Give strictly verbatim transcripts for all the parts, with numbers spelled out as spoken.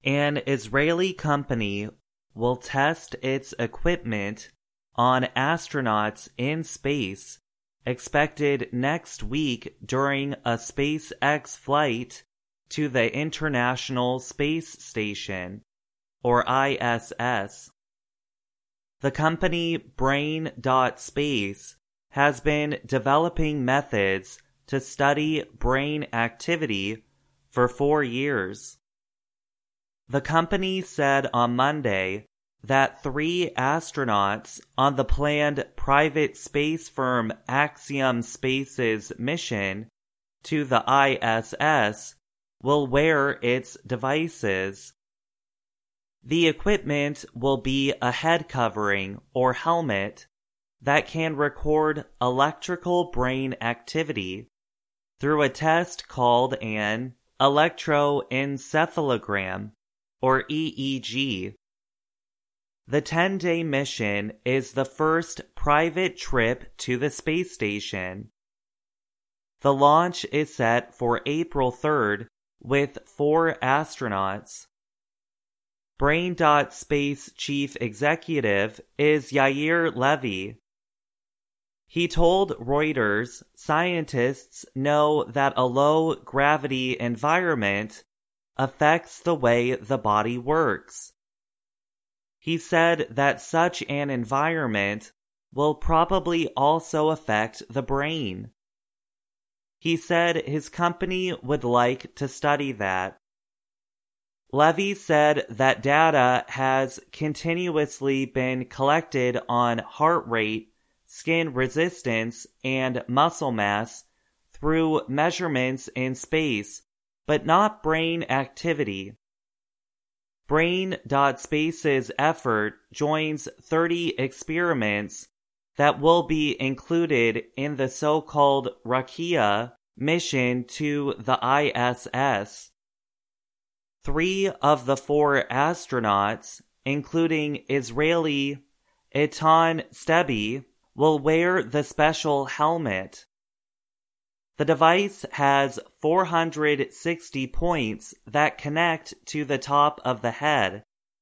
An Israeli company will test its equipment on astronauts in space expected next week during a SpaceX flight to the International Space Station, or I S S. The company Brain dot Space has been developing methods to study brain activity for four years. The company said on Monday that three astronauts on the planned private space firm Axiom Space's mission to the I S S will wear its devices. The equipment will be a head covering or helmet that can record electrical brain activity through a test called an electroencephalogram, or E E G. The ten-day mission is the first private trip to the space station. The launch is set for April third with four astronauts. Brain dot Space chief executive is Yair Levy. He told Reuters scientists know that a low-gravity environment affects the way the body works. He said that such an environment will probably also affect the brain. He said his company would like to study that. Levy said that data has continuously been collected on heart rate, skin resistance, and muscle mass through measurements in space, but not brain activity. Brain dot Space's effort joins thirty experiments that will be included in the so-called Rakia mission to the I S S. Three of the four astronauts, including Israeli Eitan Stebbi, will wear the special helmet. The device has four hundred sixty points that connect to the top of the head.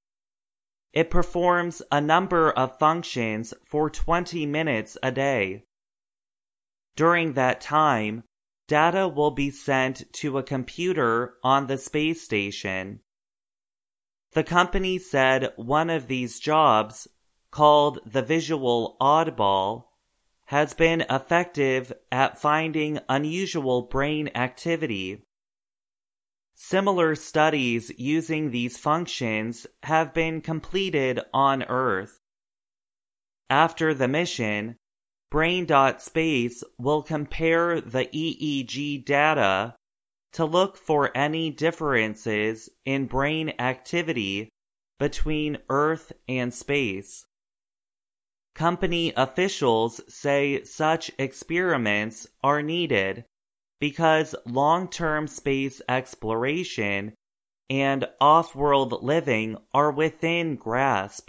It performs a number of functions for twenty minutes a day. During that time, data will be sent to a computer on the space station. The company said one of these jobs, called the Visual Oddball, has been effective at finding unusual brain activity. Similar studies using these functions have been completed on Earth. After the mission, Brain dot Space will compare the E E G data to look for any differences in brain activity between Earth and space. Company officials say such experiments are needed because long-term space exploration and off-world living are within grasp.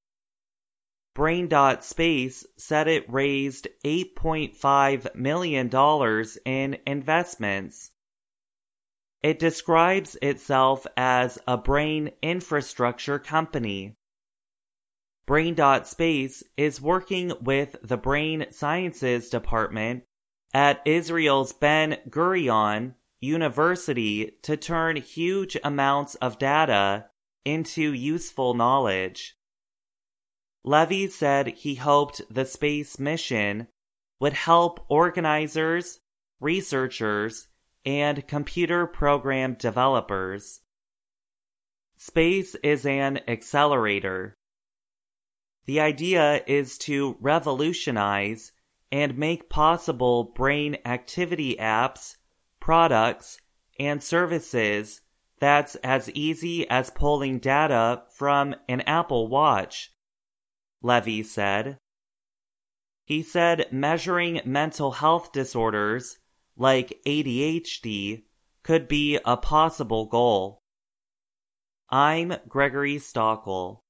Brain dot Space said it raised eight point five million dollars in investments. It describes itself as a brain infrastructure company. Brain dot Space is working with the Brain Sciences Department at Israel's Ben Gurion University to turn huge amounts of data into useful knowledge. Levy said he hoped the space mission would help organizers, researchers, and computer program developers. Space is an accelerator. The idea is to revolutionize and make possible brain activity apps, products, and services that's as easy as pulling data from an Apple Watch, Levy said. He said measuring mental health disorders like A D H D could be a possible goal. I'm Gregory Stockel.